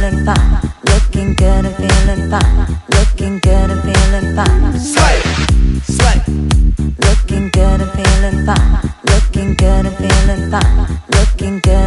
feeling fine. Looking good and feeling fine. Looking good and feeling fine. Slay, slay. Looking good and feeling fine. Looking good and feeling fine. Looking good.